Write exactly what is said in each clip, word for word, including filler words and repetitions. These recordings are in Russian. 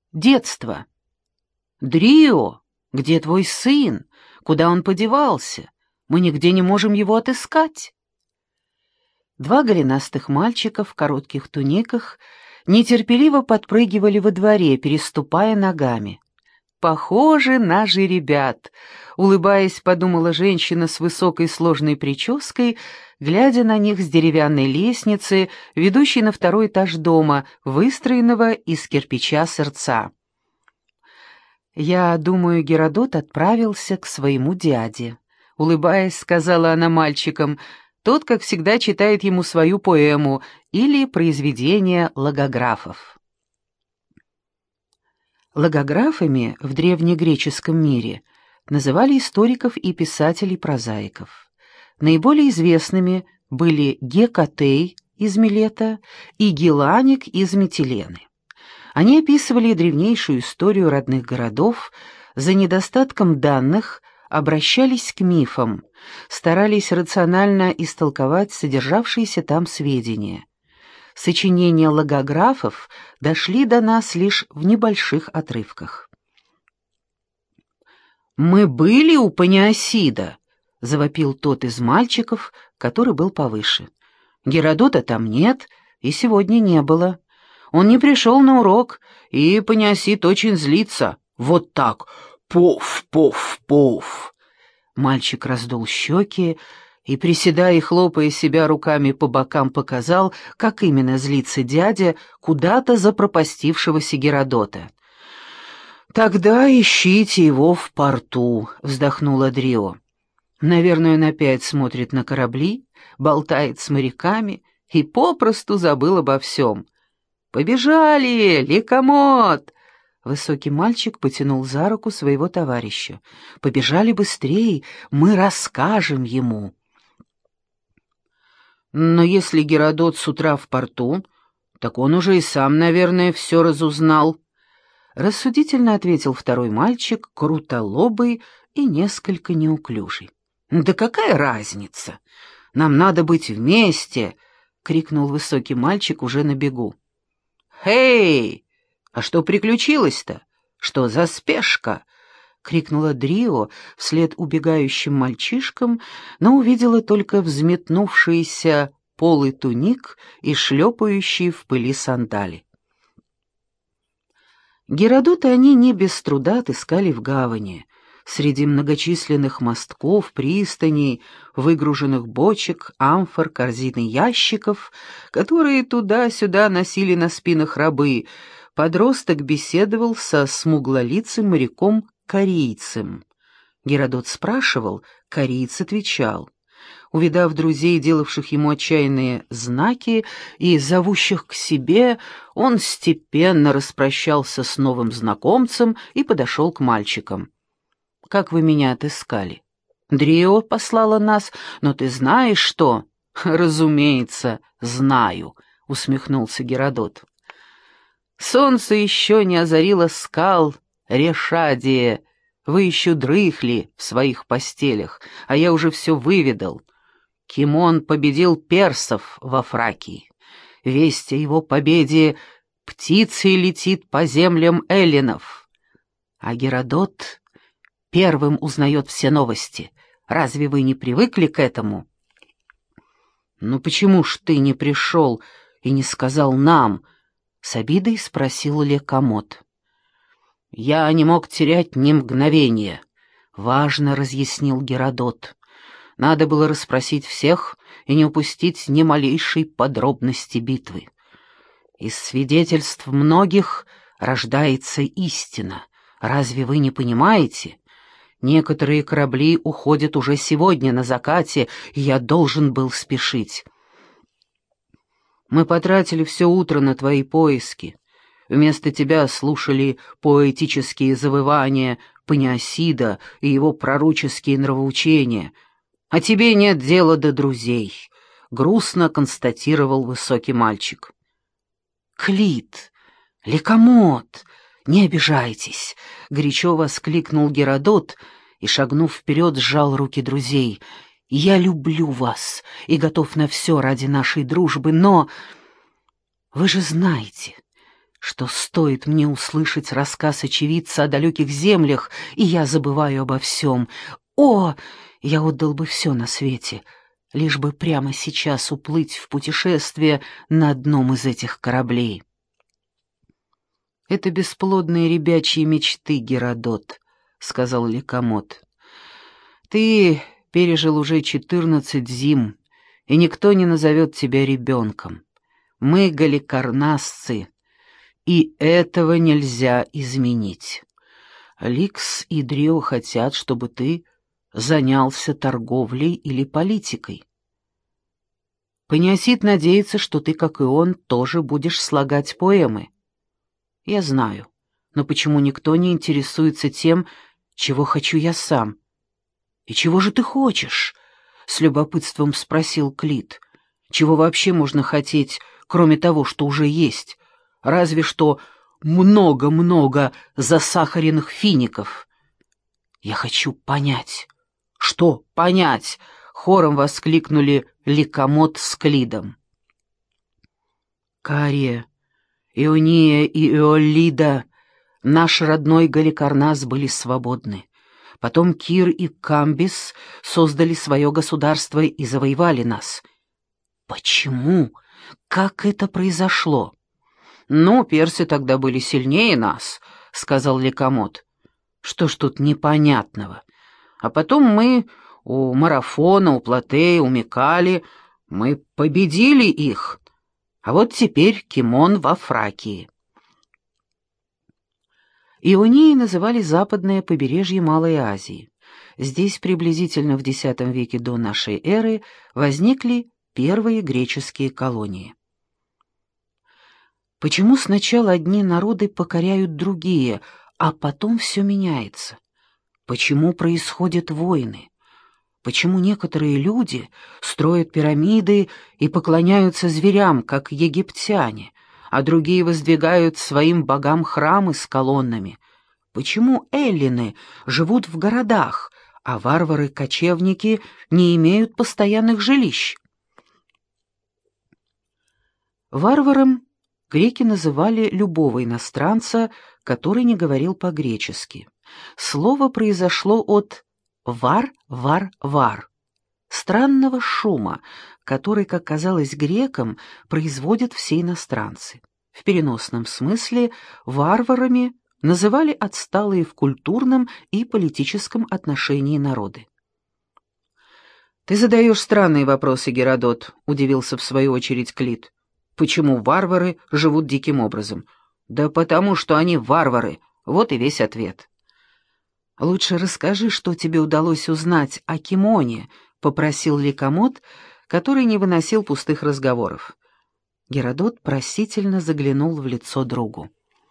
детство. Дрио, где твой сын? Куда он подевался? Мы нигде не можем его отыскать». Два голенастых мальчика в коротких туниках нетерпеливо подпрыгивали во дворе, переступая ногами. «Похожи на жеребят», — улыбаясь, подумала женщина с высокой сложной прической, глядя на них с деревянной лестницы, ведущей на второй этаж дома, выстроенного из кирпича сердца. «Я думаю, Геродот отправился к своему дяде», — улыбаясь, сказала она мальчикам. Тот, как всегда, читает ему свою поэму или произведение логографов. Логографами в древнегреческом мире называли историков и писателей-прозаиков. Наиболее известными были Гекатей из Милета и Геланик из Митилены. Они описывали древнейшую историю родных городов, за недостатком данных обращались к мифам, старались рационально истолковать содержавшиеся там сведения. Сочинения логографов дошли до нас лишь в небольших отрывках. «Мы были у Паниосида», — завопил тот из мальчиков, который был повыше. «Геродота там нет, и сегодня не было. Он не пришел на урок, и Паниосид очень злится. Вот так, пуф, пуф, пуф». Мальчик раздул щеки и, приседая и хлопая себя руками по бокам, показал, как именно злится дядя куда-то запропастившегося Геродота. «Тогда ищите его в порту», — вздохнула Дрио. «Наверное, он опять смотрит на корабли, болтает с моряками и попросту забыл обо всем. Побежали, Ликомот!» Высокий мальчик потянул за руку своего товарища. «Побежали быстрее, мы расскажем ему». «Но если Геродот с утра в порту, так он уже и сам, наверное, все разузнал», — рассудительно ответил второй мальчик, крутолобый и несколько неуклюжий. «Да какая разница? Нам надо быть вместе!» — крикнул высокий мальчик уже на бегу. «Эй! А что приключилось-то? Что за спешка?» — крикнула Дрио вслед убегающим мальчишкам, но увидела только взметнувшийся полый туник и шлепающие в пыли сандали. Геродота они не без труда отыскали в гавани, среди многочисленных мостков, пристаней, выгруженных бочек, амфор, корзин и ящиков, которые туда-сюда носили на спинах рабы. Подросток беседовал со смуглолицым моряком-корейцем. Геродот спрашивал, кореец отвечал. Увидав друзей, делавших ему отчаянные знаки и зовущих к себе, он степенно распрощался с новым знакомцем и подошел к мальчикам. «Как вы меня отыскали? Дрио послала нас, но ты знаешь что?» «Разумеется, знаю», — усмехнулся Геродот. «Солнце еще не озарило скал Решадия, вы еще дрыхли в своих постелях, а я уже все выведал. Кимон победил персов во Фракии. Весть о его победе птицей летит по землям эллинов. А Геродот первым узнает все новости. Разве вы не привыкли к этому?» «Ну почему ж ты не пришел и не сказал нам?» — с обидой спросил Ликомот. «Я не мог терять ни мгновения», — важно разъяснил Геродот. «Надо было расспросить всех и не упустить ни малейшей подробности битвы. Из свидетельств многих рождается истина. Разве вы не понимаете? Некоторые корабли уходят уже сегодня на закате, и я должен был спешить. Мы потратили все утро на твои поиски. Вместо тебя слушали поэтические завывания Паниосида и его пророческие нравоучения. А тебе нет дела до друзей», — грустно констатировал высокий мальчик. «Клит, Ликомот, не обижайтесь», — горячо воскликнул Геродот и, шагнув вперед, сжал руки друзей. «Я люблю вас и готов на все ради нашей дружбы, но вы же знаете, что стоит мне услышать рассказ очевидца о далеких землях, и я забываю обо всем. О, я отдал бы все на свете, лишь бы прямо сейчас уплыть в путешествие на одном из этих кораблей. «Это бесплодные ребячьи мечты, Геродот», — сказал Ликамот. «Ты пережил уже четырнадцать зим, и никто не назовет тебя ребенком. Мы галикарнасцы, и этого нельзя изменить. Ликс и Дрио хотят, чтобы ты занялся торговлей или политикой. Паниосид надеется, что ты, как и он, тоже будешь слагать поэмы. Я знаю, но почему никто не интересуется тем, чего хочу я сам? И чего же ты хочешь? С любопытством спросил Клит. Чего вообще можно хотеть, кроме того, что уже есть? Разве что много-много засахаренных фиников. Я хочу понять. Что понять? Хором воскликнули Ликамот с Клидом. Кария, Иония и Иолида, наш родной Галикарнас, были свободны. Потом Кир и Камбис создали свое государство и завоевали нас. Почему? Как это произошло? «Ну, персы тогда были сильнее нас», — сказал Ликамот. «Что ж тут непонятного? А потом мы у Марафона, у Платея, у Микали, мы победили их. А вот теперь Кимон во Фракии». Ионией называли западное побережье Малой Азии. Здесь приблизительно в десятом веке до нашей эры возникли первые греческие колонии. Почему сначала одни народы покоряют другие, а потом все меняется? Почему происходят войны? Почему некоторые люди строят пирамиды и поклоняются зверям, как египтяне, а другие воздвигают своим богам храмы с колоннами? Почему эллины живут в городах, а варвары-кочевники не имеют постоянных жилищ? Варваром греки называли любого иностранца, который не говорил по-гречески. Слово произошло от «вар-вар-вар» — странного шума, который, как казалось грекам, производят все иностранцы. В переносном смысле варварами называли отсталые в культурном и политическом отношении народы. «Ты задаешь странные вопросы, Геродот», — удивился в свою очередь Клит. «Почему варвары живут диким образом?» «Да потому, что они варвары. Вот и весь ответ». «Лучше расскажи, что тебе удалось узнать о Кимоне», — попросил Ликамот, который не выносил пустых разговоров. Геродот просительно заглянул в лицо другу.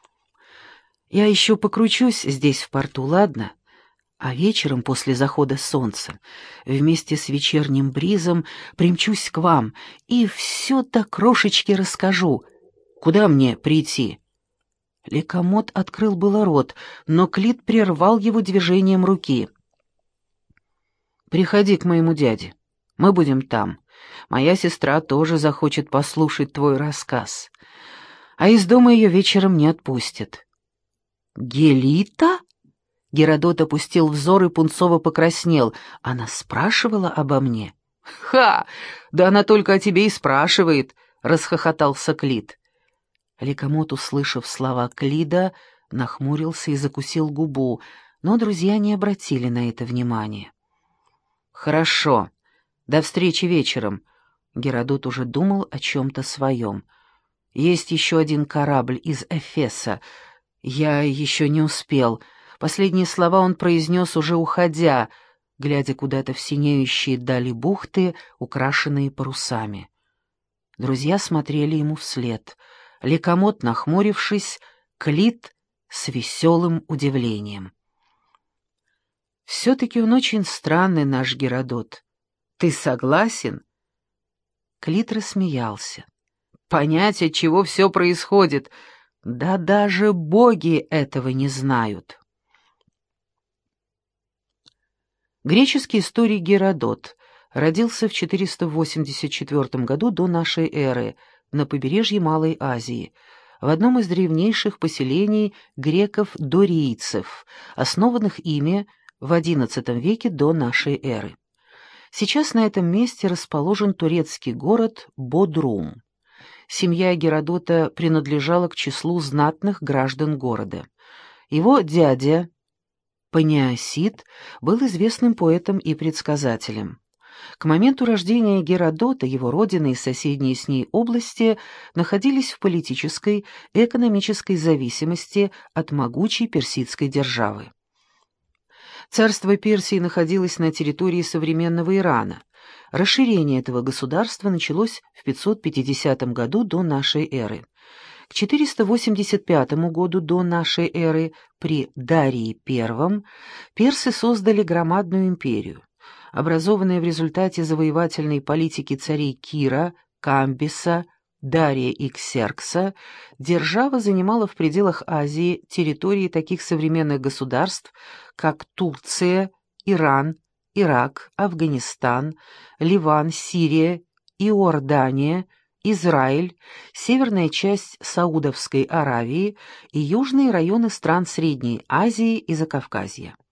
«Я еще покручусь здесь в порту, ладно? А вечером после захода солнца вместе с вечерним бризом примчусь к вам и все до крошечки расскажу. Куда мне прийти?» Ликамот открыл было рот, но Клит прервал его движением руки. «Приходи к моему дяде. Мы будем там. Моя сестра тоже захочет послушать твой рассказ. А из дома ее вечером не отпустят». «Гелита?» Геродот опустил взор и пунцово покраснел. «Она спрашивала обо мне?» «Ха! Да она только о тебе и спрашивает!» — расхохотался Клит. Ликамот, услышав слова Клида, нахмурился и закусил губу, но друзья не обратили на это внимания. «Хорошо. До встречи вечером». Геродот уже думал о чем-то своем. «Есть еще один корабль из Эфеса. Я еще не успел». Последние слова он произнес уже уходя, глядя куда-то в синеющие дали бухты, украшенные парусами. Друзья смотрели ему вслед. Ликамот, нахмурившись, Клит с веселым удивлением. «Все-таки он очень странный, наш Геродот. Ты согласен?» Клит рассмеялся. «Понять, от чего все происходит, да даже боги этого не знают». Греческий историк Геродот родился в четыреста восемьдесят четвёртом году до нашей эры на побережье Малой Азии, в одном из древнейших поселений греков-дорийцев, основанных ими в одиннадцатом веке до нашей эры. Сейчас на этом месте расположен турецкий город Бодрум. Семья Геродота принадлежала к числу знатных граждан города. Его дядя Паниасид был известным поэтом и предсказателем. К моменту рождения Геродота его родина и соседние с ней области находились в политической и экономической зависимости от могучей персидской державы. Царство Персии находилось на территории современного Ирана. Расширение этого государства началось в пятьсот пятидесятом году до нашей эры. К четыреста восемьдесят пятому году до нашей эры при Дарии Первом персы создали громадную империю. Образованная в результате завоевательной политики царей Кира, Камбиса, Дария и Ксеркса, держава занимала в пределах Азии территории таких современных государств, как Турция, Иран, Ирак, Афганистан, Ливан, Сирия, Иордания, Израиль, северная часть Саудовской Аравии и южные районы стран Средней Азии и Закавказья.